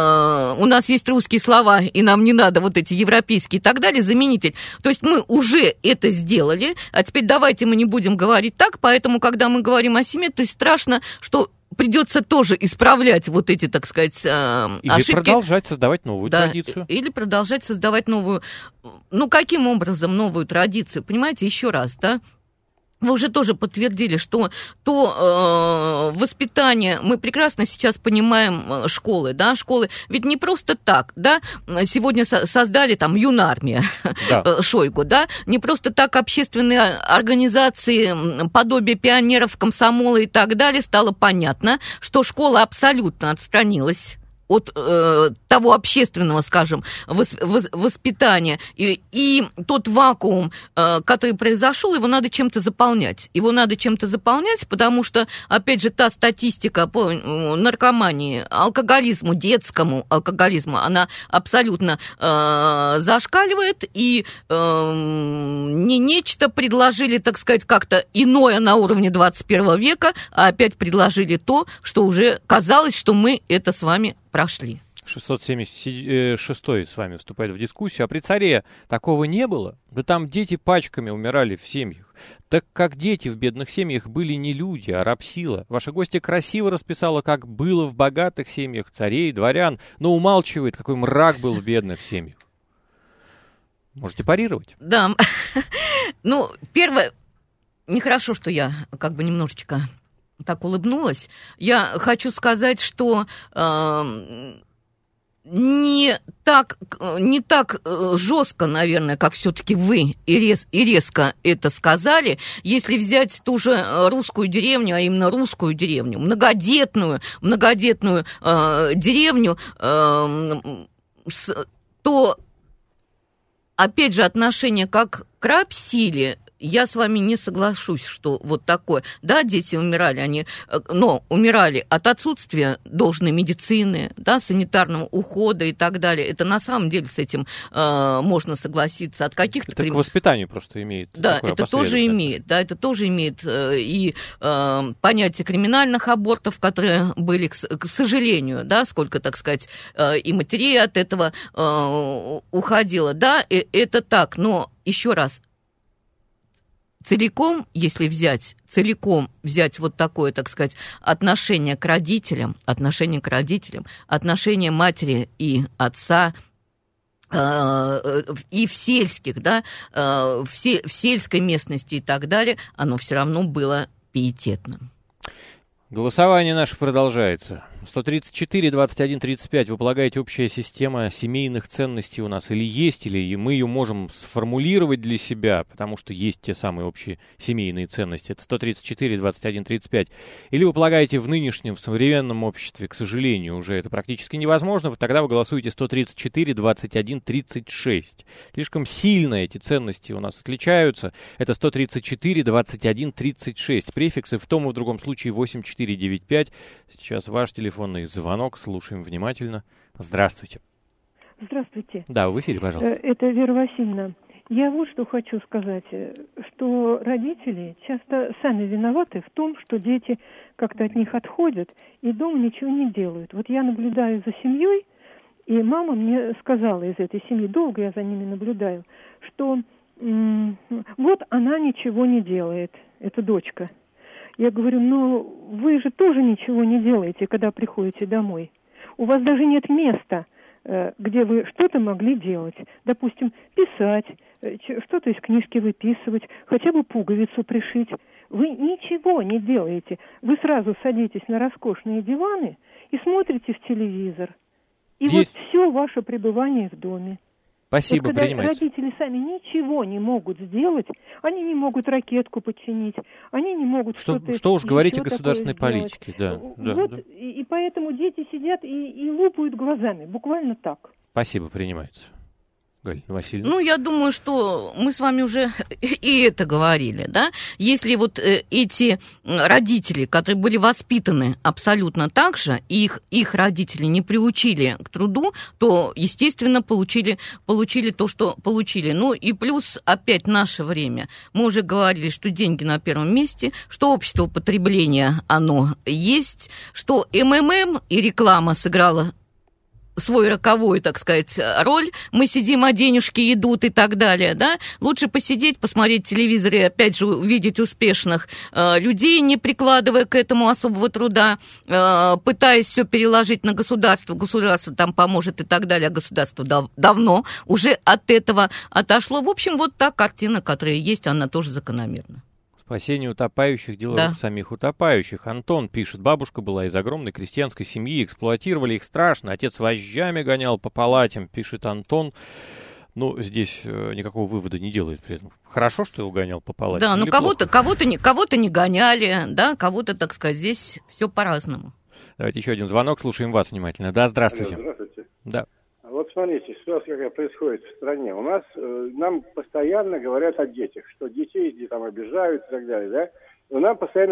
э, у нас есть русские слова, и нам не надо вот эти европейские и так далее, заменитель, то есть мы уже это сделали, а теперь давайте мы не будем говорить так, поэтому, когда мы говорим о семье, то есть страшно, что придется тоже исправлять вот эти, так сказать, ошибки. Или продолжать создавать новую да, традицию. Или продолжать создавать новую... Ну, каким образом новую традицию? Понимаете, еще раз, да? Вы уже тоже подтвердили, что то э, воспитание, мы прекрасно сейчас понимаем школы, да, школы, ведь не просто так, да, сегодня со- создали там юнармия, да. Шойгу, да, не просто так общественные организации, подобие пионеров, комсомола и так далее, стало понятно, что школа абсолютно отстранилась от э, того общественного, скажем, вос, вос, воспитания. И, и тот вакуум, э, который произошел, его надо чем-то заполнять. Его надо чем-то заполнять, потому что, опять же, та статистика по наркомании, алкоголизму, детскому алкоголизму, она абсолютно э, зашкаливает, и э, не нечто предложили, так сказать, как-то иное на уровне двадцать первого века, а опять предложили то, что уже казалось, что мы это с вами прошли. шестьсот семьдесят шестой с вами вступает в дискуссию. А при царе такого не было? Да там дети пачками умирали в семьях. Так как дети в бедных семьях были не люди, а рабсила. Ваша гостья красиво расписала, как было в богатых семьях царей, дворян, но умалчивает, какой мрак был в бедных семьях. Можете парировать? Да. Ну, первое, нехорошо, что я как бы немножечко так улыбнулась. Я хочу сказать, что э, не так, не так жестко, наверное, как все-таки вы и, рез, и резко это сказали, если взять ту же русскую деревню, а именно русскую деревню, многодетную, многодетную э, деревню, э, с, то, опять же, отношение как к рабсиле, я с вами не соглашусь, что вот такое. Да, дети умирали, они, но умирали от отсутствия должной медицины, да, санитарного ухода и так далее. Это на самом деле с этим э, можно согласиться. От каких-то это к воспитанию просто имеет. Да, это тоже имеет, да, это тоже имеет э, и э, понятие криминальных абортов, которые были, к, к сожалению, да, сколько, так сказать, э, и матерей от этого э, уходило, да, и, это так, но еще раз. Целиком, если взять, целиком взять вот такое, так сказать, отношение к родителям, отношение к родителям, отношение матери и отца, э, и в сельских, да, э, в, се, в сельской местности и так далее, оно все равно было пиететным. Голосование наше продолжается. сто тридцать четыре двадцать один тридцать пять. Вы полагаете, общая система семейных ценностей у нас или есть, или мы ее можем сформулировать для себя, потому что есть те самые общие семейные ценности? Это сто тридцать четыре двадцать один тридцать пять. Или вы полагаете, в нынешнем, в современном обществе, к сожалению, уже это практически невозможно, тогда вы голосуете сто тридцать четыре двадцать один тридцать шесть. Слишком сильно эти ценности у нас отличаются. Это сто тридцать четыре двадцать один тридцать шесть. Префиксы в том и в другом случае восемь четыре девять пять. Сейчас ваш телефонный звонок. Слушаем внимательно. Здравствуйте. Здравствуйте. Да, в эфире, пожалуйста. Это Вера Васильевна. Я вот что хочу сказать, что родители часто сами виноваты в том, что дети как-то от них отходят и дома ничего не делают. Вот я наблюдаю за семьей, и мама мне сказала из этой семьи, долго я за ними наблюдаю, что м- вот она ничего не делает, это дочка. Я говорю, ну вы же тоже ничего не делаете, когда приходите домой. У вас даже нет места, где вы что-то могли делать. Допустим, писать, что-то из книжки выписывать, хотя бы пуговицу пришить. Вы ничего не делаете. Вы сразу садитесь на роскошные диваны и смотрите в телевизор. И Есть. вот все ваше пребывание в доме. Спасибо, вот когда принимайте. Родители сами ничего не могут сделать, они не могут ракетку починить, они не могут что, что-то... Что уж говорить о государственной политике, да. да, вот, да. И, и поэтому дети сидят и, и лупают глазами, буквально так. Спасибо, принимается. Галина Васильевна. Ну, я думаю, что мы с вами уже и это говорили, да? Если вот э, эти родители, которые были воспитаны абсолютно так же, и их, их родители не приучили к труду, то, естественно, получили, получили то, что получили. Ну, и плюс опять наше время. Мы уже говорили, что деньги на первом месте, что общество потребления, оно есть, что эм эм эм и реклама сыграла свой роковую, так сказать, роль. Мы сидим, а денежки идут и так далее, да? Лучше посидеть, посмотреть телевизор и, опять же, увидеть успешных э, людей, не прикладывая к этому особого труда, э, пытаясь все переложить на государство. Государство там поможет и так далее. А государство дав- давно уже от этого отошло. В общем, вот та картина, которая есть, она тоже закономерна. Спасение утопающих, дело да. рук самих утопающих. Антон пишет, бабушка была из огромной крестьянской семьи, эксплуатировали их страшно, отец вожжами гонял по палатям, пишет Антон. Ну, здесь э, никакого вывода не делает при этом. Хорошо, что его гонял по палатям. Да, ну кого-то, кого-то, не, кого-то не гоняли, да, кого-то, так сказать, здесь все по-разному. Давайте еще один звонок, слушаем вас внимательно. Да, здравствуйте. Алло, здравствуйте. Да. Вот смотрите, ситуация какая происходит в стране. У нас, э, нам постоянно говорят о детях, что детей там обижают и так далее, да? Но нам постоянно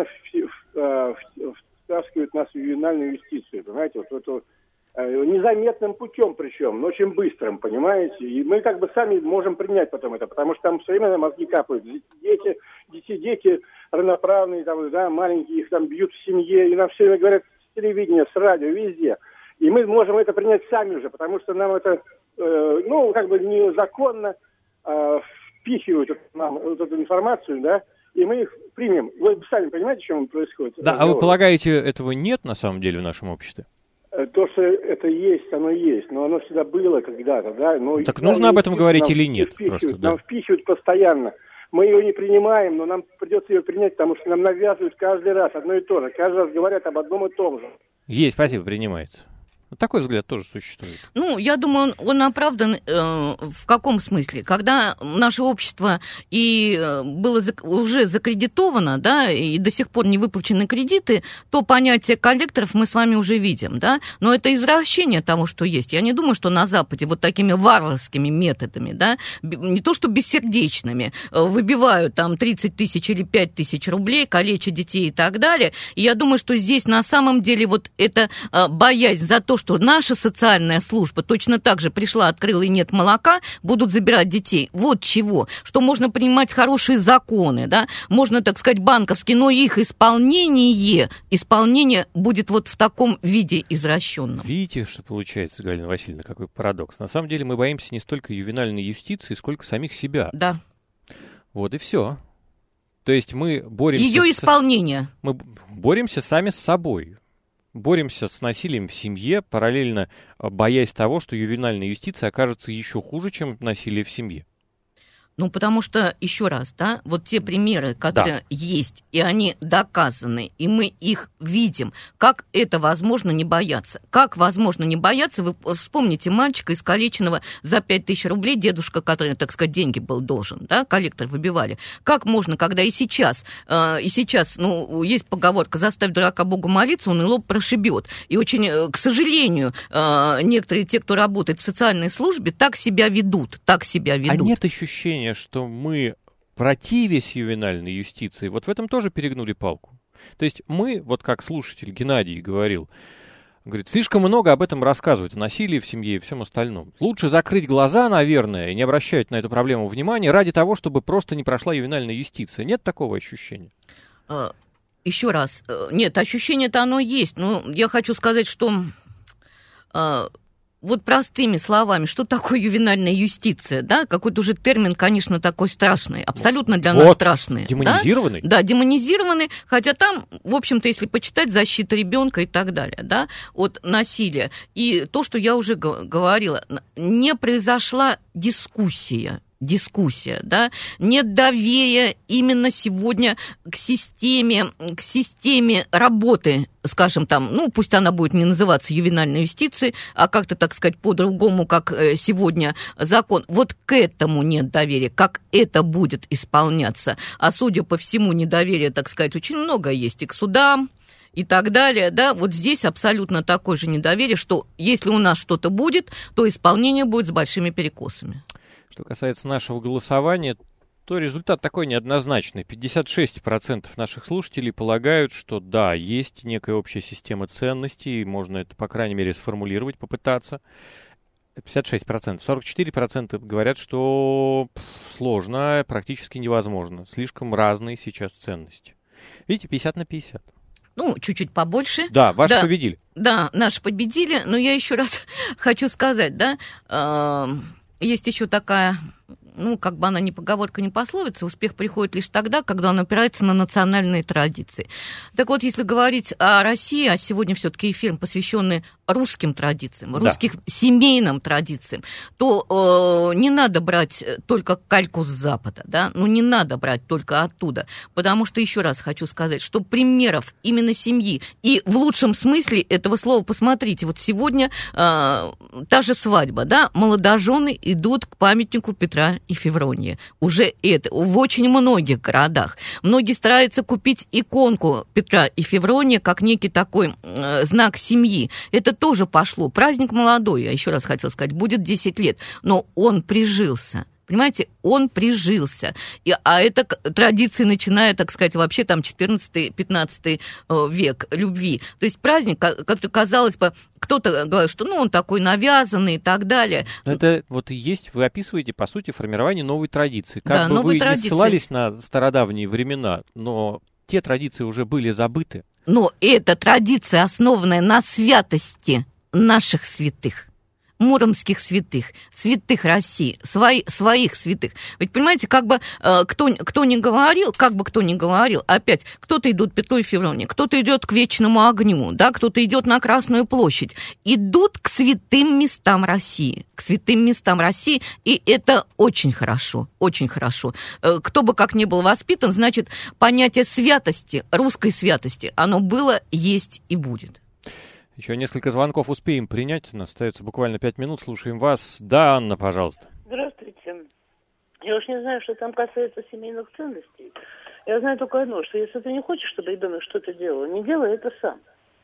втаскивают нас в ювенальную юстицию, понимаете, вот эту э, незаметным путем причем, но очень быстрым, понимаете? И мы как бы сами можем принять потом это, потому что там все время мозги капают. Дети, дети, дети равноправные, там, да, маленькие, их там бьют в семье, и нам все время говорят с телевидения, с радио, везде. И мы можем это принять сами уже, потому что нам это, э, ну, как бы незаконно э, впихивают нам вот эту информацию, да, и мы их примем. Вы сами понимаете, о чем происходит? Да, разговор? А вы полагаете, этого нет на самом деле в нашем обществе? То, что это есть, оно есть, но оно всегда было когда-то, да. Но так нужно об этом говорить или нет? Просто, да. Нам впихивают постоянно. Мы ее не принимаем, но нам придется ее принять, потому что нам навязывают каждый раз одно и то же. Каждый раз говорят об одном и том же. Есть, спасибо, принимается. Такой взгляд тоже существует. Ну, я думаю, он, он оправдан э, в каком смысле? Когда наше общество и было зак- уже закредитовано, да, и до сих пор не выплачены кредиты, то понятие коллекторов мы с вами уже видим, да, но это извращение того, что есть. Я не думаю, что на Западе вот такими варварскими методами, да, не то что бессердечными, выбивают там тридцать тысяч или пять тысяч рублей, калечат детей и так далее. И я думаю, что здесь на самом деле вот эта э, боязнь за то, что наша социальная служба точно так же пришла, открыла и нет молока, будут забирать детей. Вот чего. Что можно принимать хорошие законы, да, можно, так сказать, банковские, но их исполнение, исполнение будет вот в таком виде извращенном. Видите, что получается, Галина Васильевна, какой парадокс. На самом деле мы боимся не столько ювенальной юстиции, сколько самих себя. Да. Вот и все. То есть мы боремся... Ее исполнение. С... Мы боремся сами с собой. Боремся с насилием в семье, параллельно боясь того, что ювенальная юстиция окажется еще хуже, чем насилие в семье. Ну, потому что, еще раз, да, вот те примеры, которые да. есть, и они доказаны, и мы их видим, как это возможно не бояться? Как возможно не бояться? Вы вспомните мальчика искалеченного за пять тысяч рублей, дедушка, который, так сказать, деньги был должен, да, коллектор выбивали. Как можно, когда и сейчас, э, и сейчас, ну, есть поговорка, заставь дурака Богу молиться, он и лоб прошибет. И очень, к сожалению, э, некоторые те, кто работает в социальной службе, так себя ведут, так себя ведут. А нет ощущения, что мы, противясь ювенальной юстиции, вот в этом тоже перегнули палку. То есть мы, вот как слушатель Геннадий говорил, говорит, слишком много об этом рассказывают, о насилии в семье и всем остальном. Лучше закрыть глаза, наверное, и не обращать на эту проблему внимания ради того, чтобы просто не прошла ювенальная юстиция. Нет такого ощущения? Еще раз, нет, ощущение-то оно есть, но я хочу сказать, что... Вот простыми словами, что такое ювенальная юстиция, да? Какой-то уже термин, конечно, такой страшный, абсолютно для вот, нас страшный. Демонизированный? Да? Да, демонизированный, хотя там, в общем-то, если почитать, защита ребенка и так далее, да, от насилия. И то, что я уже говорила, не произошла дискуссия. Дискуссия, да, нет доверия именно сегодня к системе, к системе работы, скажем там, ну, пусть она будет не называться ювенальной юстицией, а как-то, так сказать, по-другому, как сегодня закон. Вот к этому нет доверия, как это будет исполняться. А судя по всему, недоверия, так сказать, очень много есть и к судам, и так далее, да, вот здесь абсолютно такое же недоверие, что если у нас что-то будет, то исполнение будет с большими перекосами. Что касается нашего голосования, то результат такой неоднозначный. пятьдесят шесть процентов наших слушателей полагают, что да, есть некая общая система ценностей, можно это, по крайней мере, сформулировать, попытаться. пятьдесят шесть процентов. сорок четыре процента говорят, что пф, сложно, практически невозможно. Слишком разные сейчас ценности. Видите, пятьдесят на пятьдесят. Ну, чуть-чуть побольше. Да, ваши да, победили. Да, наши победили, но я еще раз хочу сказать, да, э- есть еще такая, ну, как бы она ни поговорка, ни пословица, успех приходит лишь тогда, когда он опирается на национальные традиции. Так вот, если говорить о России, а сегодня все-таки эфир, посвященный русским традициям, да. русским семейным традициям, то э, не надо брать только кальку с Запада, да, ну, не надо брать только оттуда, потому что, еще раз хочу сказать, что примеров именно семьи, и в лучшем смысле этого слова, посмотрите, вот сегодня э, та же свадьба, да, молодожены идут к памятнику Петра и Февронии. Уже это в очень многих городах. Многие стараются купить иконку Петра и Февронии как некий такой э, знак семьи. Это тоже пошло. Праздник молодой, я еще раз хотела сказать, будет десять лет, но он прижился. Понимаете, он прижился. И, а это традиции, начиная, так сказать, вообще там четырнадцатый-пятнадцатый век любви. То есть праздник, как-то казалось бы, кто-то говорит, что ну, он такой навязанный и так далее. Но это вот и есть, вы описываете, по сути, формирование новой традиции. Как да, бы вы традиции. не ссылались на стародавние времена, но те традиции уже были забыты. Но эта традиция, основанная на святости наших святых, муромских святых, святых России, свои, своих святых. Ведь, понимаете, как бы э, кто, кто ни говорил, как бы кто ни говорил, опять, кто-то идет к Петру и Февронии, кто-то идет к вечному огню, да, кто-то идет на Красную площадь, идут к святым местам России, к святым местам России, и это очень хорошо, очень хорошо. Э, кто бы как ни был воспитан, значит, понятие святости, русской святости, оно было, есть и будет. Еще несколько звонков успеем принять. У нас остается буквально пять минут. Слушаем вас. Да, Анна, пожалуйста. Здравствуйте. Я уж не знаю, что там касается семейных ценностей. Я знаю только одно, что если ты не хочешь, чтобы ребенок что-то делал, не делай это сам.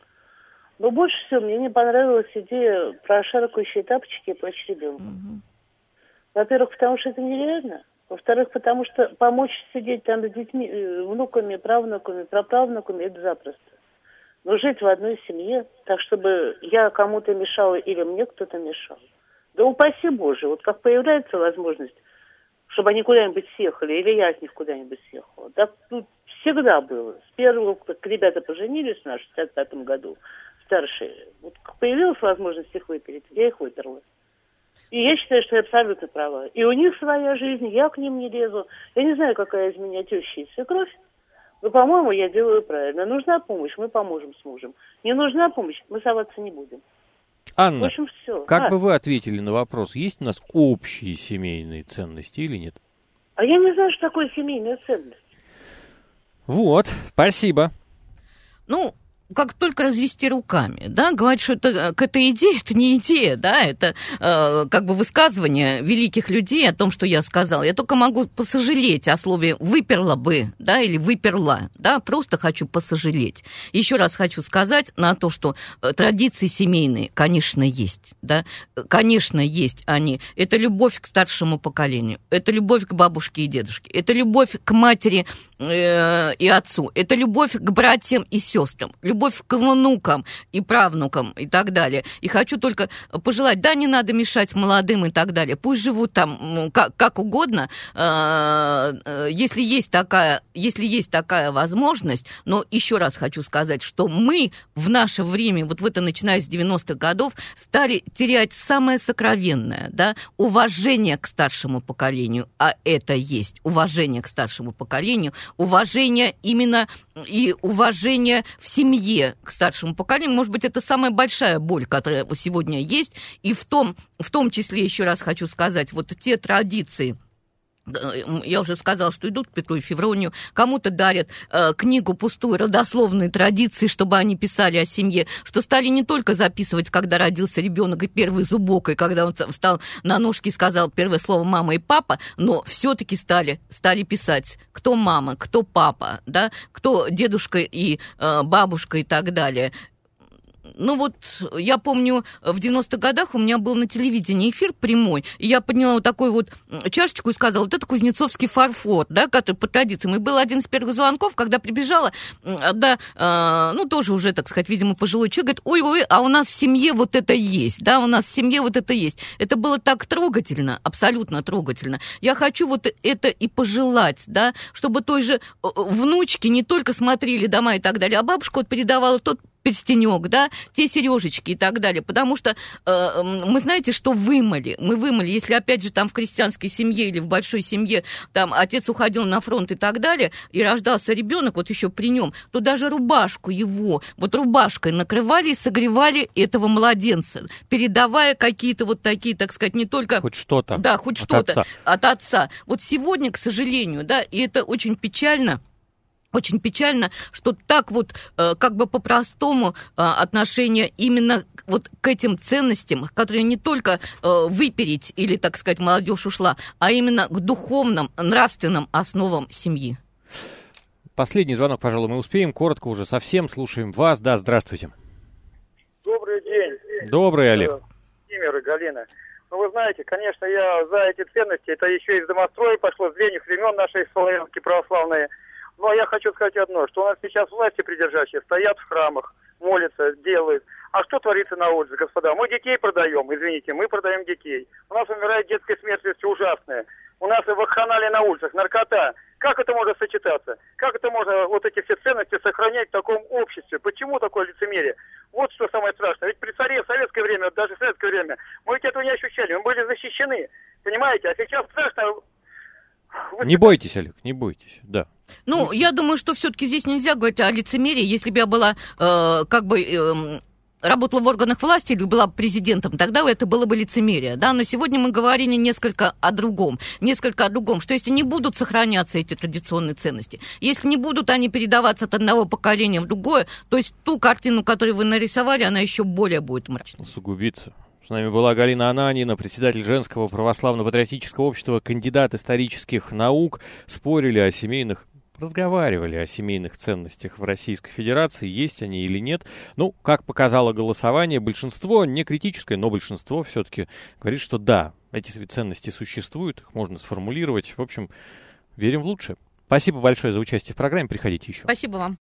Но больше всего мне не понравилась идея про шаркающие тапочки и плач ребенка. Угу. Во-первых, потому что это нереально. Во-вторых, потому что помочь сидеть там с детьми, внуками, правнуками, праправнуками, это запросто. Но жить в одной семье, так чтобы я кому-то мешала или мне кто-то мешал. Да упаси Боже, вот как появляется возможность, чтобы они куда-нибудь съехали, или я от них куда-нибудь съехала. Так тут всегда было. С первого, как ребята поженились у нас в шестьдесят пятом году, старшие, вот как появилась возможность их выпереть, я их выперла. И я считаю, что я абсолютно права. И у них своя жизнь, я к ним не лезу. Я не знаю, какая из меня теща и свекровь. Но, по-моему, я делаю правильно. Нужна помощь, мы поможем с мужем. Не нужна помощь, мы соваться не будем. Анна, в общем, все. как а. бы вы ответили на вопрос, есть у нас общие семейные ценности или нет? А я не знаю, что такое семейная ценность. Вот, спасибо. Ну, как только развести руками, да, говорить, что это, к этой идее, это не идея, да, это э, как бы высказывание великих людей о том, что я сказала. Я только могу посожалеть о слове «выперла бы», да, или «выперла», да, просто хочу посожалеть. Еще раз хочу сказать на то, что традиции семейные, конечно, есть, да, конечно, есть они. Это любовь к старшему поколению, это любовь к бабушке и дедушке, это любовь к матери э, и отцу, это любовь к братьям и сестрам, любовь к внукам и правнукам и так далее. И хочу только пожелать, да, не надо мешать молодым и так далее. Пусть живут там как, как угодно, э, если есть такая, если есть такая возможность. Но еще раз хочу сказать, что мы в наше время, вот в это начиная с девяностых годов, стали терять самое сокровенное, да, уважение к старшему поколению. А это есть уважение к старшему поколению, уважение именно и уважение в семье к старшему поколению. Может быть, это самая большая боль, которая сегодня есть. И в том, в том числе, еще раз хочу сказать, вот те традиции, я уже сказала, что идут к Петру и Февронию, кому-то дарят э, книгу пустую, родословные традиции, чтобы они писали о семье, что стали не только записывать, когда родился ребенок и первый зубок, и когда он встал на ножки и сказал первое слово «мама» и «папа», но все-таки стали, стали писать, кто мама, кто папа, да, кто дедушка и э, бабушка и так далее. Ну вот, я помню, в девяностых годах у меня был на телевидении эфир прямой, и я подняла вот такую вот чашечку и сказала, вот это кузнецовский фарфор, да, который по традициям. И был один из первых звонков, когда прибежала, да, э, ну, тоже уже, так сказать, видимо, пожилой человек, говорит, ой-ой, а у нас в семье вот это есть, да, у нас в семье вот это есть. Это было так трогательно, абсолютно трогательно. Я хочу вот это и пожелать, да, чтобы той же внучке не только смотрели дома и так далее, а бабушка вот передавала тот перстенек, да, те сережечки и так далее, потому что э, мы, знаете, что вымыли, мы вымыли, если, опять же, там в крестьянской семье или в большой семье, там отец уходил на фронт и так далее, и рождался ребенок, вот еще при нем, то даже рубашку его, вот рубашкой накрывали и согревали этого младенца, передавая какие-то вот такие, так сказать, не только... Хоть что-то. Да, хоть от что-то отца. от отца. Вот сегодня, к сожалению, да, и это очень печально, Очень печально, что так вот э, как бы по-простому э, отношение именно вот к этим ценностям, которые не только э, выпереть или, так сказать, молодежь ушла, а именно к духовным, нравственным основам семьи. Последний звонок, пожалуй, мы успеем. Коротко уже совсем слушаем вас. Да, здравствуйте. Добрый день. Добрый, Олег. Владимир и Галина. Ну, вы знаете, конечно, я за эти ценности. Это еще из домостроя пошло, с древних времен нашей славянские православные. Но я хочу сказать одно, что у нас сейчас власти придержащие стоят в храмах, молятся, делают. А что творится на улице, господа? Мы детей продаем, извините, мы продаем детей. У нас умирает детская смертность ужасная. У нас и вакханалия на улицах, наркота. Как это может сочетаться? Как это можно вот эти все ценности сохранять в таком обществе? Почему такое лицемерие? Вот что самое страшное. Ведь при царе в советское время, даже в советское время, мы ведь этого не ощущали. Мы были защищены, понимаете? А сейчас страшно... Не бойтесь, Олег, не бойтесь, да. Ну, я думаю, что все-таки здесь нельзя говорить о лицемерии. Если бы я была, э, как бы, э, работала в органах власти или была президентом, тогда это было бы лицемерие, да. Но сегодня мы говорили несколько о другом, несколько о другом, что если не будут сохраняться эти традиционные ценности, если не будут они передаваться от одного поколения в другое, то есть ту картину, которую вы нарисовали, она еще более будет мрачной. Усугубится. С нами была Галина Ананьина, председатель Женского православно-патриотического общества, кандидат исторических наук. Спорили о семейных, разговаривали о семейных ценностях в Российской Федерации, есть они или нет. Ну, как показало голосование, большинство, не критическое, но большинство все-таки говорит, что да, эти ценности существуют, их можно сформулировать. В общем, верим в лучшее. Спасибо большое за участие в программе, приходите еще. Спасибо вам.